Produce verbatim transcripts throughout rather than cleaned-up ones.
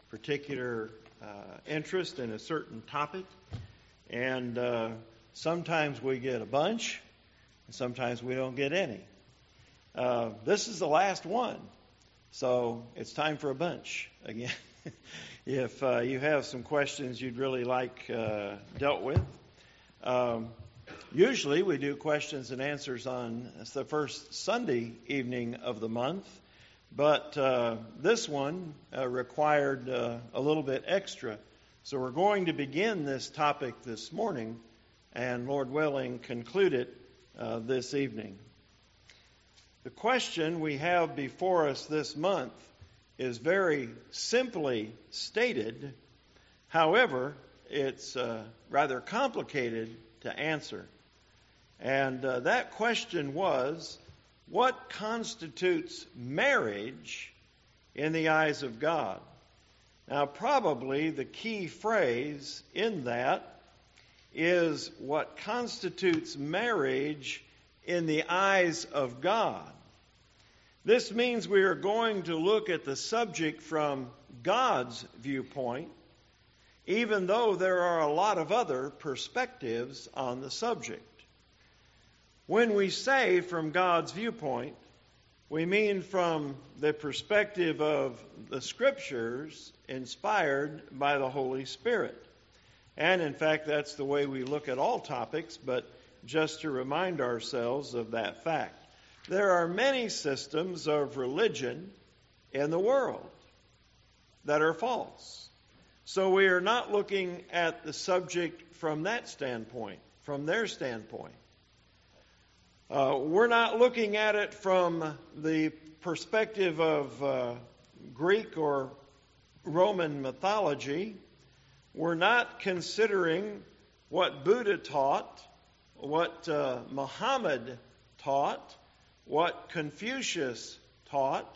particular uh, interest in a certain topic. And uh, sometimes we get a bunch, and sometimes we don't get any. Uh, this is the last one, so it's time for a bunch again. If uh, you have some questions you'd really like uh, dealt with, um, usually we do questions and answers on the first Sunday evening of the month, but uh, this one uh, required uh, a little bit extra. So we're going to begin this topic this morning, and Lord willing, conclude it uh, this evening. The question we have before us this month is very simply stated. However, it's uh, rather complicated to answer. And uh, that question was, what constitutes marriage in the eyes of God? Now, probably the key phrase in that is what constitutes marriage in the eyes of God. This means we are going to look at the subject from God's viewpoint, even though there are a lot of other perspectives on the subject. When we say from God's viewpoint, we mean from the perspective of the Scriptures inspired by the Holy Spirit. And in fact, that's the way we look at all topics, but just to remind ourselves of that fact. There are many systems of religion in the world that are false. So we are not looking at the subject from that standpoint, from their standpoint. Uh, we're not looking at it from the perspective of uh, Greek or Roman mythology. We're not considering what Buddha taught, what uh, Muhammad taught, what Confucius taught,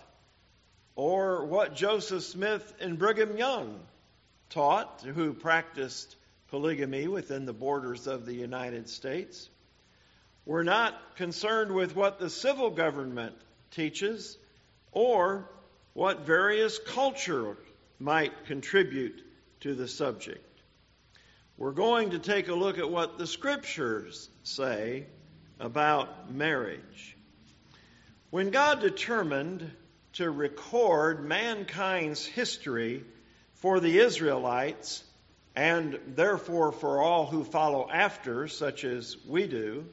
or what Joseph Smith and Brigham Young taught, who practiced polygamy within the borders of the United States. We're not concerned with what the civil government teaches or what various culture might contribute to the subject. We're going to take a look at what the Scriptures say about marriage. When God determined to record mankind's history for the Israelites, and therefore for all who follow after, such as we do,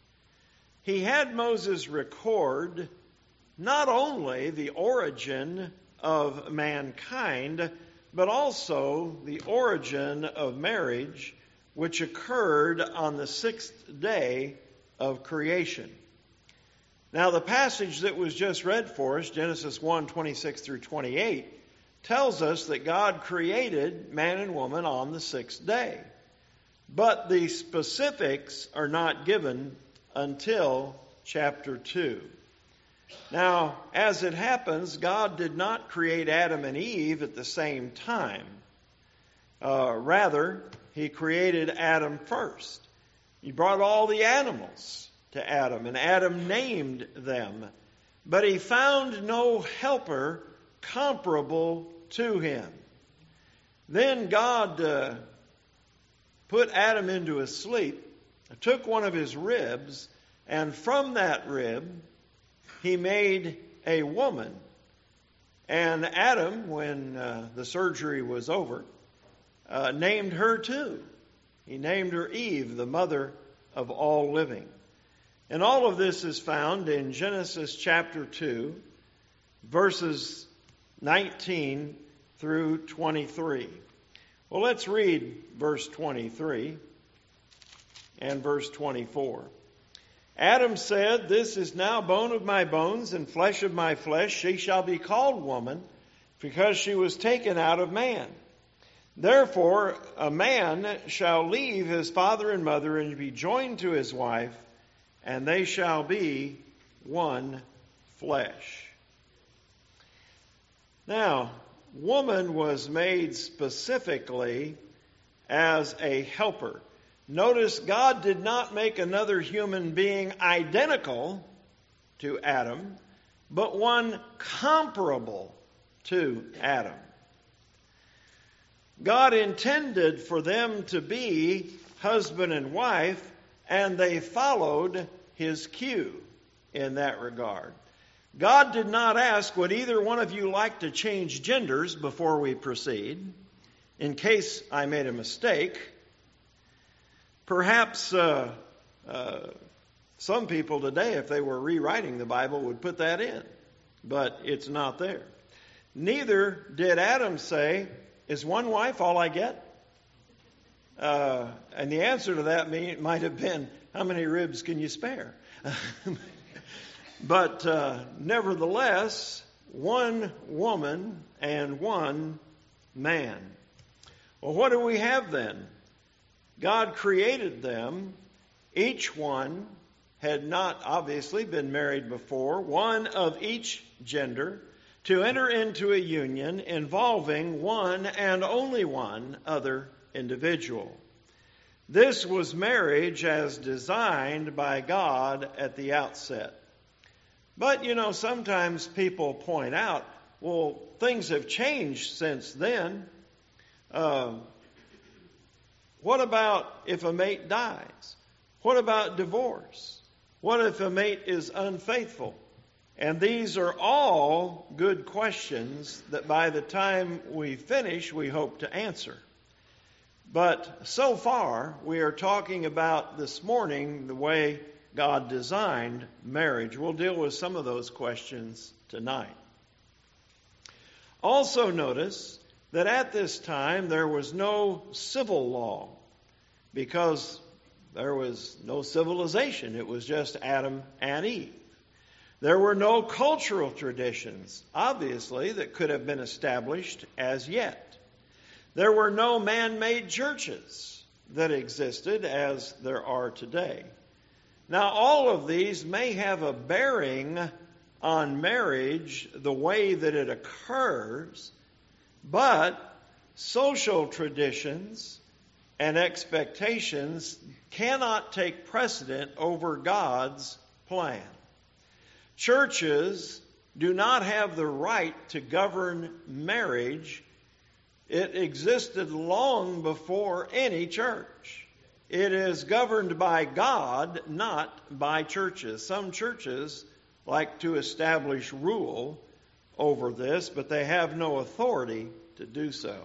He had Moses record not only the origin of mankind, but also the origin of marriage, which occurred on the sixth day of creation. Now, the passage that was just read for us, Genesis one, twenty-six through twenty-eight, tells us that God created man and woman on the sixth day. But the specifics are not given until chapter two. Now, as it happens, God did not create Adam and Eve at the same time. Uh, rather, He created Adam first. He brought all the animals to Adam, and Adam named them. But he found no helper comparable to him. Then God uh, put Adam into a sleep, took one of his ribs, and from that rib He made a woman. And Adam, when uh, the surgery was over, uh, named her too. He named her Eve, the mother of all living. And all of this is found in Genesis chapter two, verses nineteen through twenty-three. Well, let's read verse twenty-three and verse twenty-four. Adam said, "This is now bone of my bones and flesh of my flesh. She shall be called woman, because she was taken out of man. Therefore, a man shall leave his father and mother and be joined to his wife, and they shall be one flesh." Now, woman was made specifically as a helper. Notice God did not make another human being identical to Adam, but one comparable to Adam. God intended for them to be husband and wife, and they followed His cue in that regard. God did not ask, would either one of you like to change genders before we proceed, in case I made a mistake. Perhaps uh, uh, some people today, if they were rewriting the Bible, would put that in, but it's not there. Neither did Adam say, is one wife all I get? Uh, and the answer to that may, might have been, how many ribs can you spare? But uh, nevertheless, one woman and one man. Well, what do we have then? God created them. Each one had not obviously been married before, one of each gender, to enter into a union involving one and only one other individual. This was marriage as designed by God at the outset. But, you know, sometimes people point out, well, things have changed since then. Uh, what about if a mate dies? What about divorce? What if a mate is unfaithful? And these are all good questions that by the time we finish, we hope to answer. But so far, we are talking about this morning the way God designed marriage. We'll deal with some of those questions tonight. Also notice that at this time there was no civil law because there was no civilization. It was just Adam and Eve. There were no cultural traditions, obviously, that could have been established as yet. There were no man-made churches that existed as there are today. Now, all of these may have a bearing on marriage, the way that it occurs, but social traditions and expectations cannot take precedent over God's plan. Churches do not have the right to govern marriage. It existed long before any church. It is governed by God, not by churches. Some churches like to establish rule over this, but they have no authority to do so.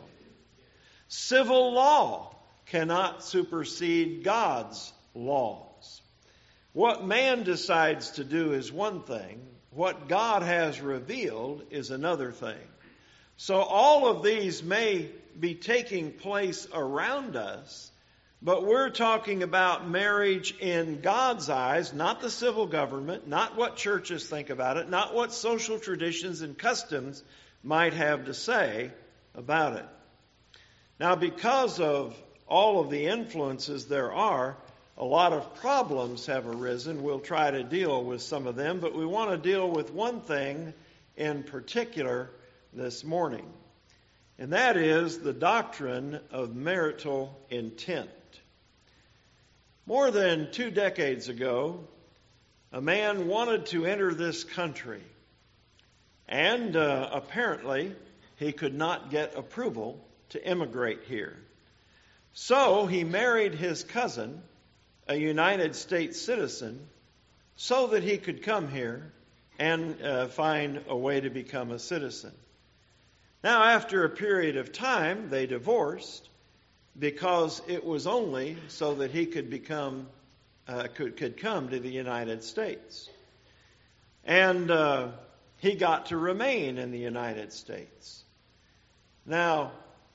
Civil law cannot supersede God's laws. What man decides to do is one thing. What God has revealed is another thing. So all of these may be taking place around us, but we're talking about marriage in God's eyes, not the civil government, not what churches think about it, not what social traditions and customs might have to say about it. Now, because of all of the influences there are, a lot of problems have arisen. We'll try to deal with some of them, but we want to deal with one thing in particular this morning, and that is the doctrine of marital intent. More than two decades ago, a man wanted to enter this country, and uh, apparently he could not get approval to immigrate here. So he married his cousin, a United States citizen, so that he could come here and uh, find a way to become a citizen. Now, after a period of time, they divorced because it was only so that he could become uh, could could come to the United States, and uh, he got to remain in the United States. Now,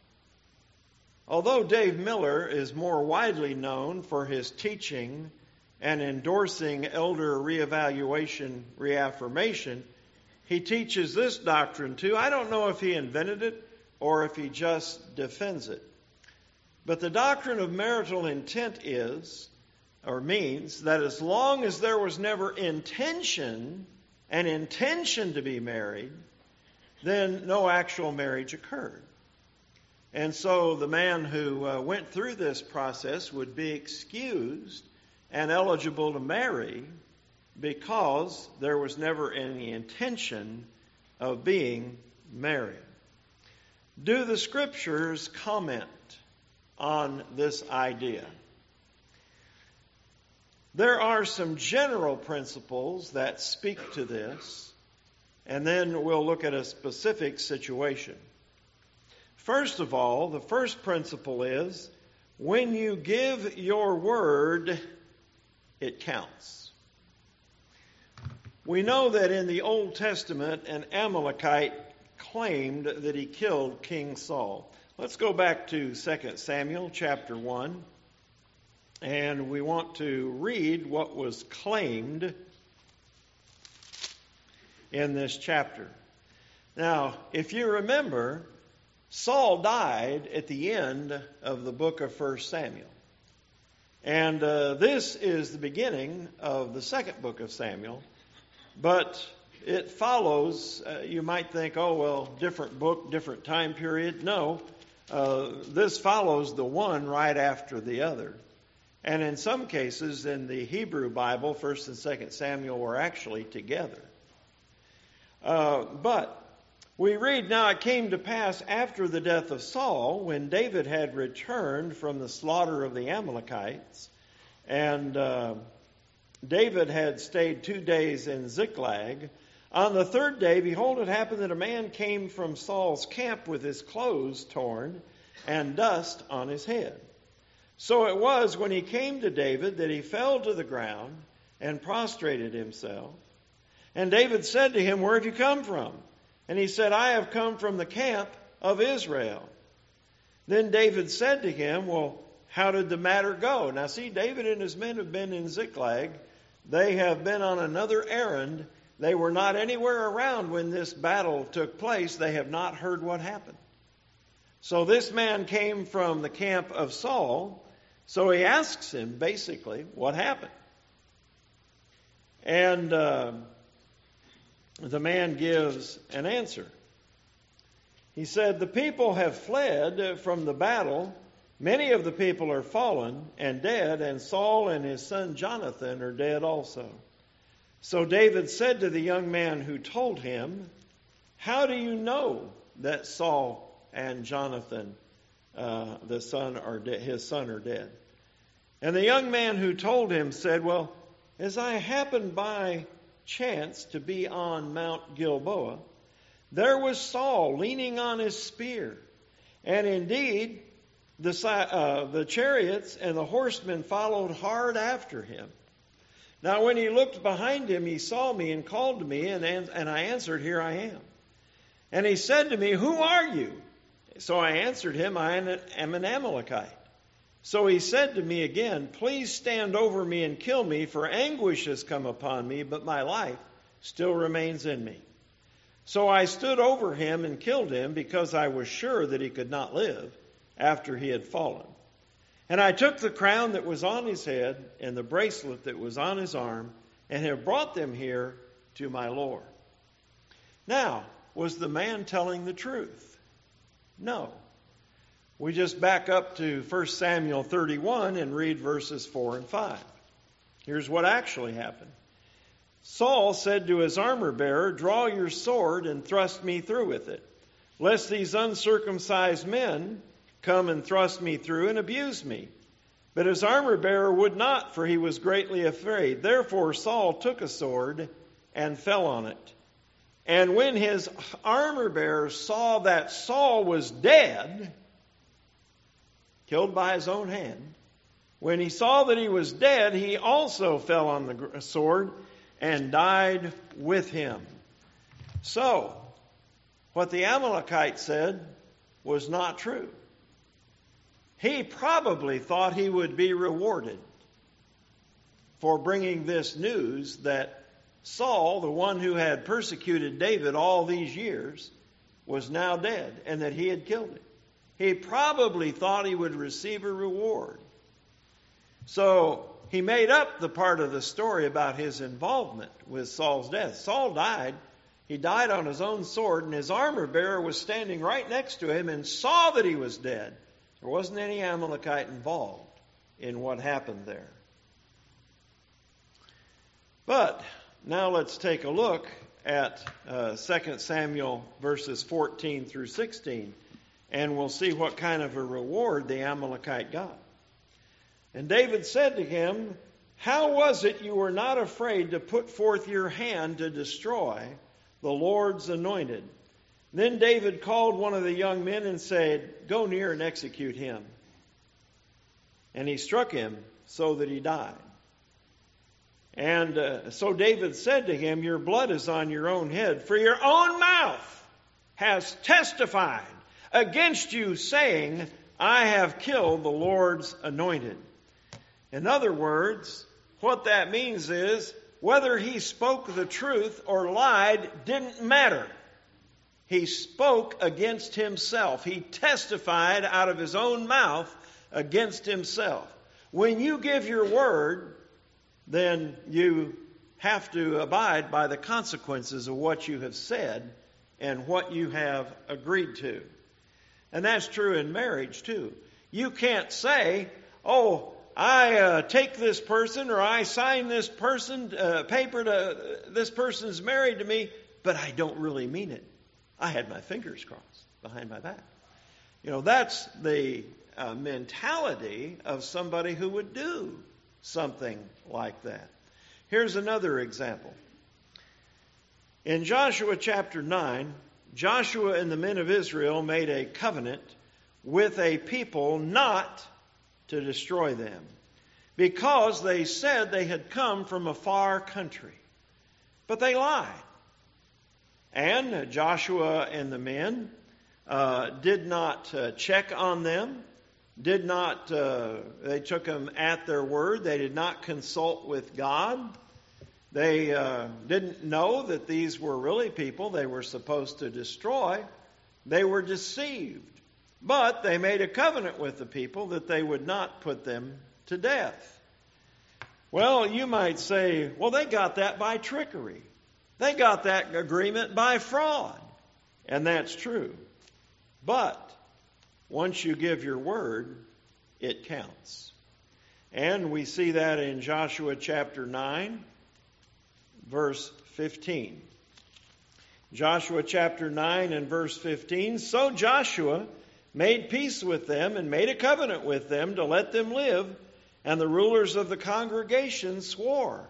although Dave Miller is more widely known for his teaching and endorsing elder reevaluation, reaffirmation, he teaches this doctrine too. I don't know if he invented it or if he just defends it. But the doctrine of marital intent is, or means, that as long as there was never intention, an intention to be married, then no actual marriage occurred. And so the man who uh, went through this process would be excused and eligible to marry because there was never any intention of being married. do the Scriptures comment on this idea? There are some general principles that speak to this, and then we'll look at a specific situation. First of all, the first principle is, when you give your word, it counts. We know that in the Old Testament, an Amalekite claimed that he killed King Saul. Let's go back to Second Samuel chapter one, and we want to read what was claimed in this chapter. Now, if you remember, Saul died at the end of the book of First Samuel. And uh, this is the beginning of the second book of Samuel. But it follows, uh, you might think, oh, well, different book, different time period. No, uh, this follows the one right after the other. And in some cases, in the Hebrew Bible, First and Second Samuel were actually together. Uh, but we read, now it came to pass after the death of Saul, when David had returned from the slaughter of the Amalekites, and uh, David had stayed two days in Ziklag. On the third day, behold, it happened that a man came from Saul's camp with his clothes torn and dust on his head. So it was when he came to David that he fell to the ground and prostrated himself. And David said to him, where have you come from? And he said, I have come from the camp of Israel. Then David said to him, well, how did the matter go? Now see, David and his men have been in Ziklag. They have been on another errand. They were not anywhere around when this battle took place. They have not heard what happened. So this man came from the camp of Saul. So he asks him, basically, what happened? And uh, the man gives an answer. He said, the people have fled from the battle. Many of the people are fallen and dead, and Saul and his son Jonathan are dead also. So David said to the young man who told him, how do you know that Saul and Jonathan, uh, the son, are de- his son, are dead? And the young man who told him said, well, as I happened by chance to be on Mount Gilboa, there was Saul leaning on his spear, and indeed the, uh, the chariots and the horsemen followed hard after him. Now when he looked behind him, he saw me and called to me, and, and I answered, here I am. And he said to me, who are you? So I answered him, I am an Amalekite. So he said to me again, please stand over me and kill me, for anguish has come upon me, but my life still remains in me. So I stood over him and killed him, because I was sure that he could not live after he had fallen. And I took the crown that was on his head and the bracelet that was on his arm, and have brought them here to my Lord. Now, was the man telling the truth? No. We just back up to First Samuel thirty-one and read verses four and five. Here's what actually happened. Saul said to his armor bearer, draw your sword and thrust me through with it, lest these uncircumcised men come and thrust me through and abuse me. But his armor bearer would not, for he was greatly afraid. Therefore Saul took a sword and fell on it. And when his armor bearer saw that Saul was dead, killed by his own hand, when he saw that he was dead, he also fell on the sword and died with him. So, what the Amalekite said was not true. He probably thought he would be rewarded for bringing this news that Saul, the one who had persecuted David all these years, was now dead and that he had killed him. He probably thought he would receive a reward. So he made up the part of the story about his involvement with Saul's death. Saul died. He died on his own sword, and his armor bearer was standing right next to him and saw that he was dead. There wasn't any Amalekite involved in what happened there. But now let's take a look at uh, Second Samuel verses fourteen through sixteen. And we'll see what kind of a reward the Amalekite got. And David said to him, "How was it you were not afraid to put forth your hand to destroy the Lord's anointed?" Then David called one of the young men and said, "Go near and execute him." And he struck him so that he died. And uh, so David said to him, "Your blood is on your own head, for your own mouth has testified against you, saying, 'I have killed the Lord's anointed.'" In other words, what that means is, whether he spoke the truth or lied didn't matter. He spoke against himself. He testified out of his own mouth against himself. When you give your word, then you have to abide by the consequences of what you have said and what you have agreed to. And that's true in marriage too. You can't say, "Oh, I uh, take this person or I sign this person uh, paper to uh, this person's married to me, but I don't really mean it. I had my fingers crossed behind my back." You know, that's the uh, mentality of somebody who would do something like that. Here's another example. In Joshua chapter nine, Joshua and the men of Israel made a covenant with a people not to destroy them, because they said they had come from a far country. But they lied. And Joshua and the men uh, did not uh, check on them, did not, uh, they took them at their word. They did not consult with God. They uh, didn't know that these were really people they were supposed to destroy. They were deceived. But they made a covenant with the people that they would not put them to death. Well, you might say, well, they got that by trickery. They got that agreement by fraud. And that's true. But once you give your word, it counts. And we see that in Joshua chapter nine, verse fifteen. Joshua chapter nine and verse fifteen. "So Joshua made peace with them and made a covenant with them to let them live, and the rulers of the congregation swore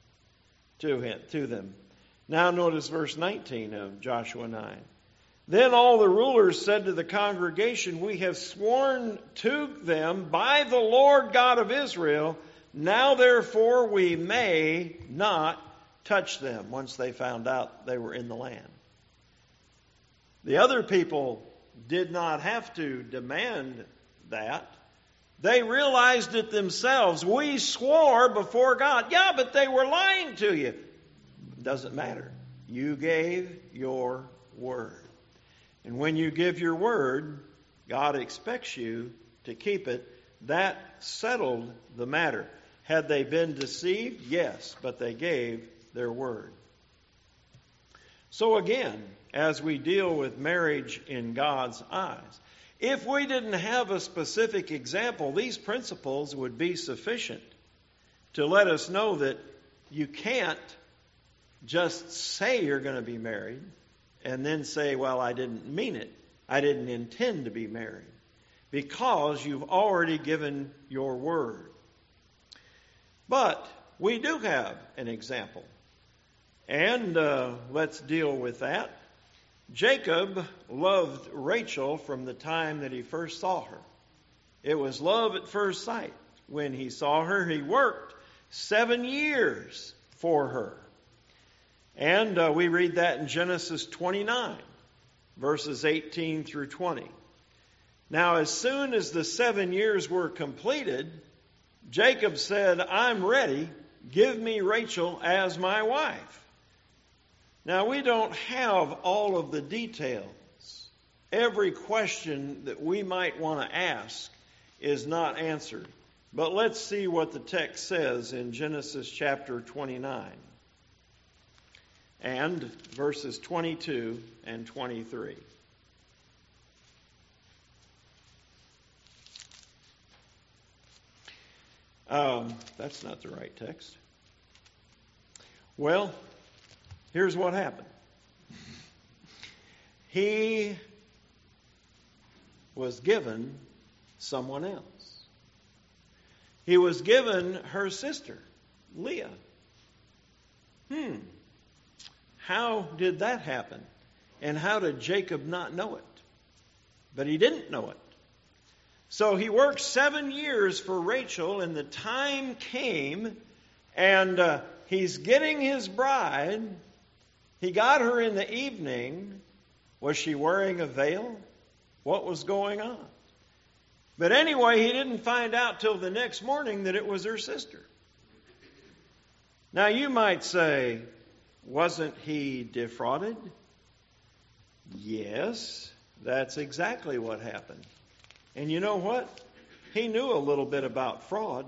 to him, to them." Now notice verse nineteen of Joshua nine. "Then all the rulers said to the congregation, 'We have sworn to them by the Lord God of Israel. Now therefore we may not touch them,' once they found out they were in the land. The other people did not have to demand that. They realized it themselves. We swore before God. Yeah, but they were lying to you. Doesn't matter. You gave your word. And when you give your word, God expects you to keep it. That settled the matter. Had they been deceived? Yes, but they gave their word. So again, as we deal with marriage in God's eyes, if we didn't have a specific example, these principles would be sufficient to let us know that you can't just say you're going to be married and then say, "Well, I didn't mean it. I didn't intend to be married," because you've already given your word. But we do have an example, and uh, let's deal with that. Jacob loved Rachel from the time that he first saw her. It was love at first sight. When he saw her, he worked seven years for her. And uh, we read that in Genesis twenty-nine, verses eighteen through twenty. Now, as soon as the seven years were completed, Jacob said, "I'm ready. Give me Rachel as my wife." Now, we don't have all of the details. Every question that we might want to ask is not answered. But let's see what the text says in Genesis chapter twenty-nine and verses twenty-two and twenty-three. Um, that's not the right text. Well, here's what happened. He was given someone else. He was given her sister, Leah. Hmm. How did that happen? And how did Jacob not know it? But he didn't know it. So he worked seven years for Rachel, and the time came, and uh, he's getting his bride. He got her in the evening. Was she wearing a veil? What was going on? But anyway, he didn't find out till the next morning that it was her sister. Now you might say, wasn't he defrauded? Yes, that's exactly what happened. And you know what? He knew a little bit about fraud.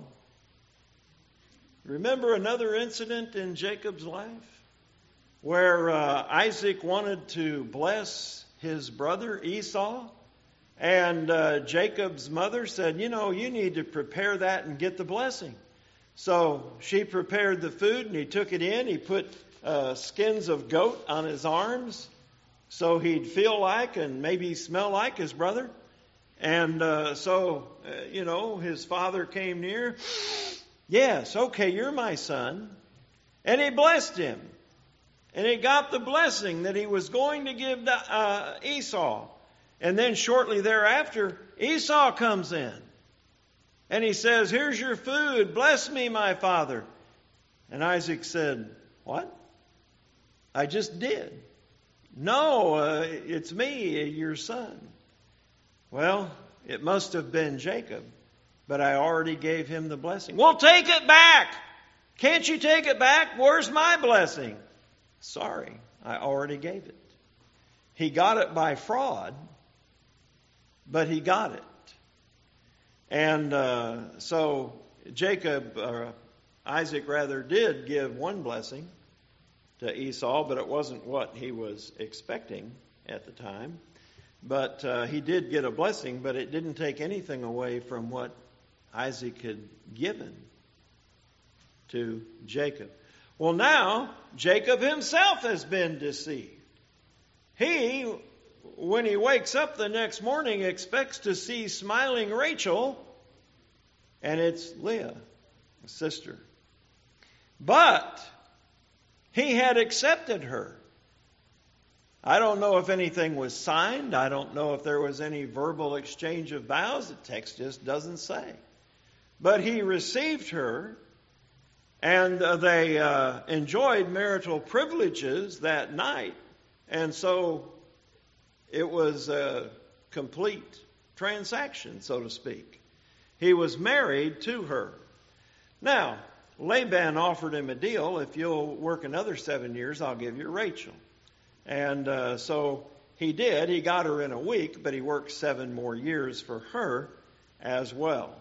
Remember another incident in Jacob's life where uh, Isaac wanted to bless his brother Esau, and uh, Jacob's mother said, you know, you need to prepare that and get the blessing. So she prepared the food, and he took it in. He put uh, skins of goat on his arms so he'd feel like and maybe smell like his brother. And uh, so, uh, you know, his father came near. Yes, okay, you're my son. And he blessed him. And he got the blessing that he was going to give to uh, Esau. And then shortly thereafter, Esau comes in. And he says, here's your food. Bless me, my father. And Isaac said, what? I just did. No, uh, it's me, your son. Well, it must have been Jacob, but I already gave him the blessing. Well, take it back. Can't you take it back? Where's my blessing? Sorry, I already gave it. He got it by fraud, but he got it. And uh, so Jacob, uh, Isaac rather, did give one blessing to Esau, but it wasn't what he was expecting at the time. But uh, he did get a blessing, but it didn't take anything away from what Isaac had given to Jacob. Well, now, Jacob himself has been deceived. He, when he wakes up the next morning, expects to see smiling Rachel, and it's Leah, his sister. But he had accepted her. I don't know if anything was signed. I don't know if there was any verbal exchange of vows. The text just doesn't say. But he received her, and uh, they uh, enjoyed marital privileges that night. And so it was a complete transaction, so to speak. He was married to her. Now, Laban offered him a deal. If you'll work another seven years, I'll give you Rachel. And uh, so he did. He got her in a week, but he worked seven more years for her as well.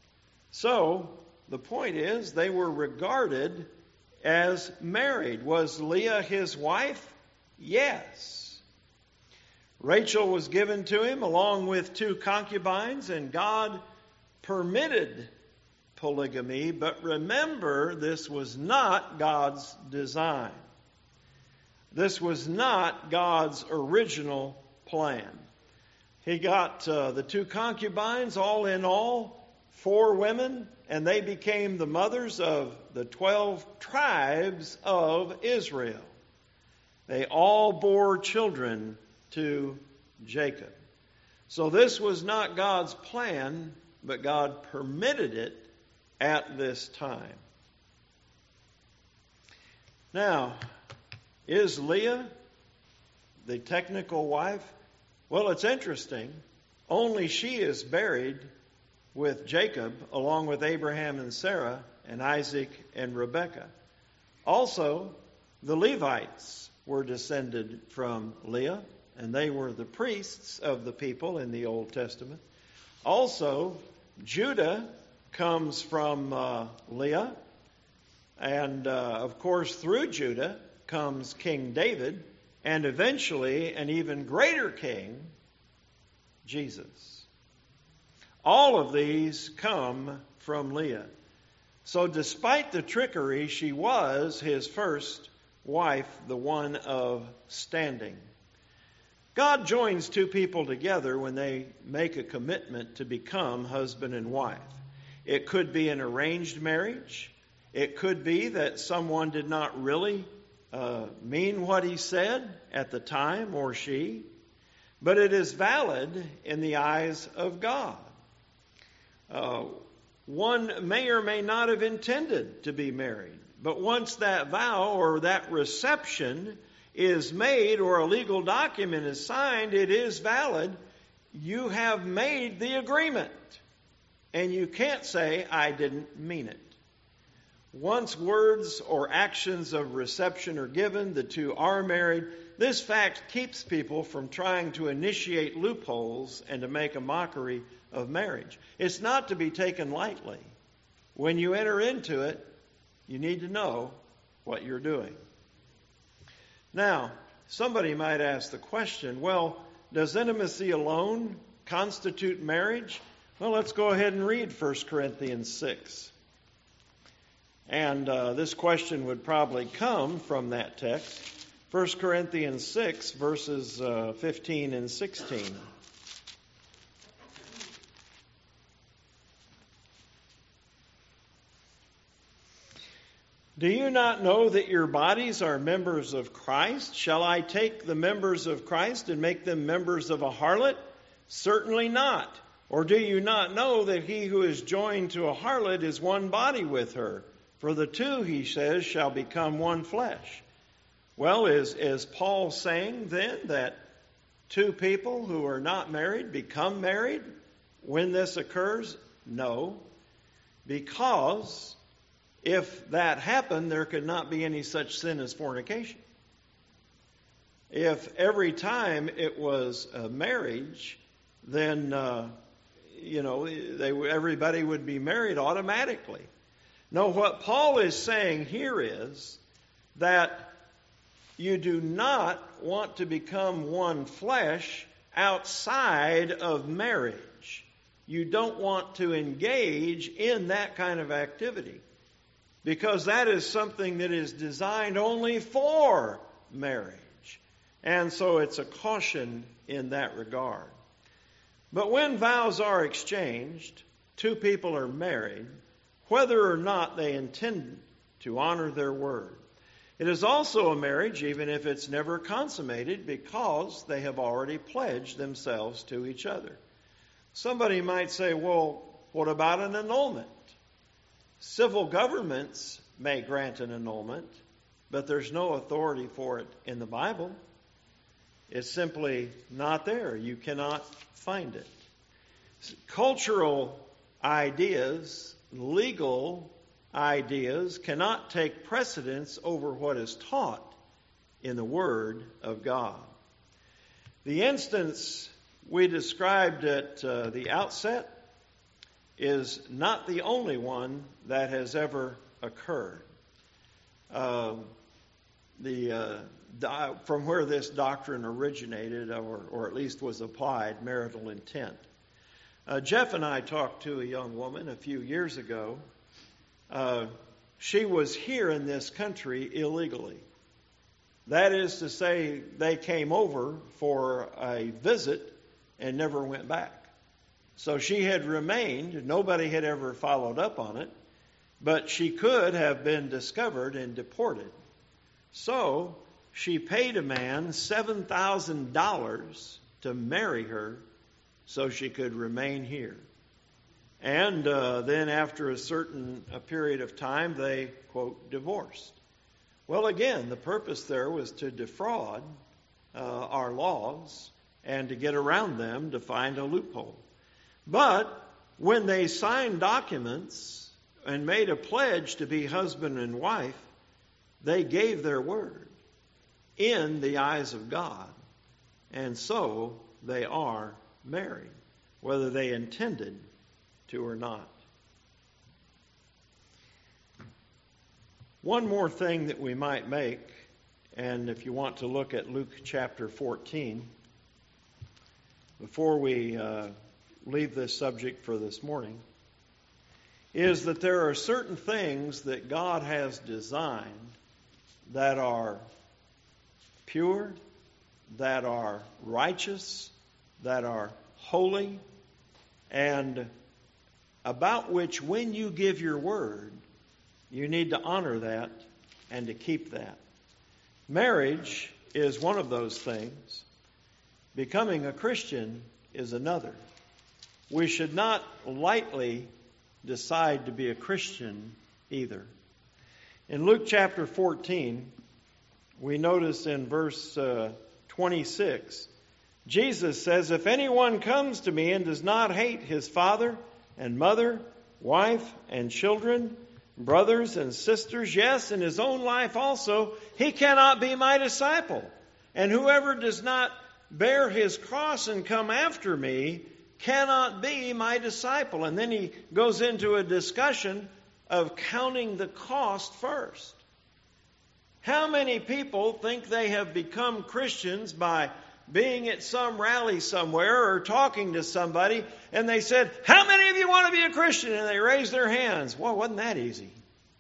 So the point is, they were regarded as married. Was Leah his wife? Yes. Rachel was given to him along with two concubines, and God permitted polygamy. But remember, this was not God's design. This was not God's original plan. He got uh, the two concubines, all in all, four women, and they became the mothers of the twelve tribes of Israel. They all bore children to Jacob. So this was not God's plan, but God permitted it at this time. Now, is Leah the technical wife? Well, it's interesting. Only she is buried with Jacob, along with Abraham and Sarah, and Isaac and Rebekah. Also, the Levites were descended from Leah, and they were the priests of the people in the Old Testament. Also, Judah comes from uh, Leah, and uh, of course, through Judah comes King David, and eventually an even greater king, Jesus. All of these come from Leah. So despite the trickery, she was his first wife, the one of standing. God joins two people together when they make a commitment to become husband and wife. It could be an arranged marriage. It could be that someone did not really uh, mean what he said at the time, or she, but it is valid in the eyes of God. Uh, one may or may not have intended to be married, but once that vow or that reception is made or a legal document is signed, it is valid. You have made the agreement, and you can't say, I didn't mean it. Once words or actions of reception are given, the two are married. This fact keeps people from trying to initiate loopholes and to make a mockery of marriage. It's not to be taken lightly. When you enter into it, you need to know what you're doing. Now, somebody might ask the question, well, does intimacy alone constitute marriage? Well, let's go ahead and read First Corinthians six. And uh, this question would probably come from that text. First Corinthians six, verses uh, fifteen and sixteen. Do you not know that your bodies are members of Christ? Shall I take the members of Christ and make them members of a harlot? Certainly not. Or do you not know that he who is joined to a harlot is one body with her? For the two, he says, shall become one flesh. Well, is, is Paul saying then that two people who are not married become married when this occurs? No, because if that happened, there could not be any such sin as fornication. If every time it was a marriage, then, uh, you know, they, everybody would be married automatically. No, what Paul is saying here is that you do not want to become one flesh outside of marriage. You don't want to engage in that kind of activity, because that is something that is designed only for marriage. And so it's a caution in that regard. But when vows are exchanged, two people are married, whether or not they intend to honor their word. It is also a marriage even if it's never consummated, because they have already pledged themselves to each other. Somebody might say, well, what about an annulment? Civil governments may grant an annulment, but there's no authority for it in the Bible. It's simply not there. You cannot find it. Cultural ideas, legal ideas, cannot take precedence over what is taught in the Word of God. The instance we described at uh, the outset is not the only one that has ever occurred. Uh, the uh, di- from where this doctrine originated, or, or at least was applied, marital intent. Uh, Jeff and I talked to a young woman a few years ago. Uh, she was here in this country illegally. That is to say, they came over for a visit and never went back. So she had remained. Nobody had ever followed up on it, but she could have been discovered and deported. So she paid a man seven thousand dollars to marry her so she could remain here. And uh, then after a certain a period of time, they, quote, divorced. Well, again, the purpose there was to defraud uh, our laws and to get around them, to find a loophole. But when they signed documents and made a pledge to be husband and wife, they gave their word in the eyes of God. And so they are married, whether they intended to or not. One more thing that we might make, and if you want to look at Luke chapter fourteen, before we uh, leave this subject for this morning, is that there are certain things that God has designed that are pure, that are righteous, that are holy, and about which when you give your word, you need to honor that and to keep that. Marriage is one of those things. Becoming a Christian is another. We should not lightly decide to be a Christian either. In Luke chapter fourteen, we notice in verse uh, twenty-six, Jesus says, "If anyone comes to me and does not hate his father and mother, wife and children, brothers and sisters, yes, and his own life also, he cannot be my disciple. And whoever does not bear his cross and come after me cannot be my disciple." And then he goes into a discussion of counting the cost first. How many people think they have become Christians by being at some rally somewhere or talking to somebody, and they said, "How many of you want to be a Christian?" And they raised their hands. Well, wasn't that easy?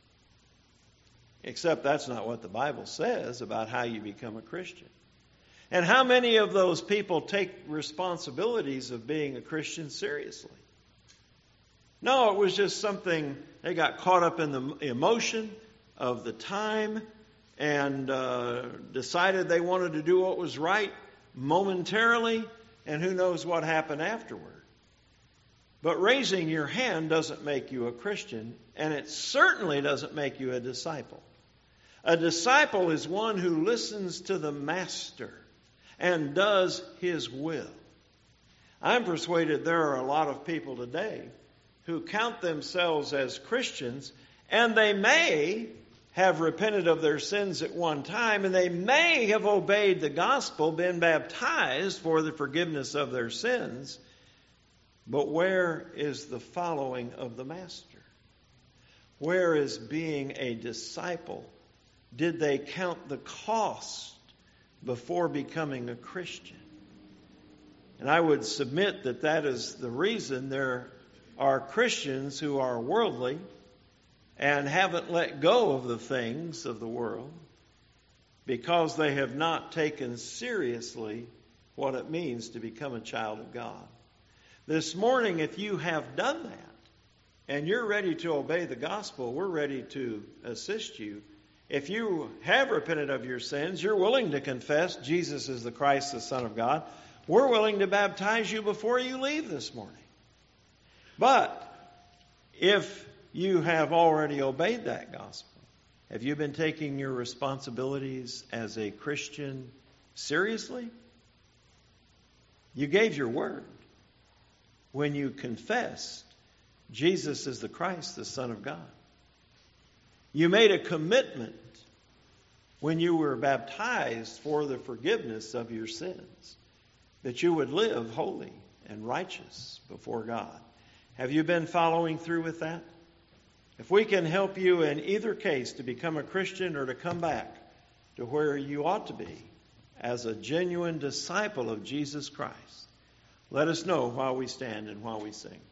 Except that's not what the Bible says about how you become a Christian. And how many of those people take responsibilities of being a Christian seriously? No, it was just something, they got caught up in the emotion of the time and uh, decided they wanted to do what was right momentarily, and who knows what happened afterward. But raising your hand doesn't make you a Christian, and it certainly doesn't make you a disciple. A disciple is one who listens to the Master and does His will. I'm persuaded there are a lot of people today who count themselves as Christians, and they may have repented of their sins at one time, and they may have obeyed the gospel, been baptized for the forgiveness of their sins, but where is the following of the Master? Where is being a disciple? Did they count the cost before becoming a Christian? And I would submit that that is the reason there are Christians who are worldly and haven't let go of the things of the world because they have not taken seriously what it means to become a child of God. This morning, if you have done that and you're ready to obey the gospel, we're ready to assist you. If you have repented of your sins, you're willing to confess Jesus is the Christ, the Son of God, we're willing to baptize you before you leave this morning. But if you have already obeyed that gospel, have you been taking your responsibilities as a Christian seriously? You gave your word when you confessed Jesus is the Christ, the Son of God. You made a commitment when you were baptized for the forgiveness of your sins that you would live holy and righteous before God. Have you been following through with that? If we can help you in either case to become a Christian or to come back to where you ought to be as a genuine disciple of Jesus Christ, let us know while we stand and while we sing.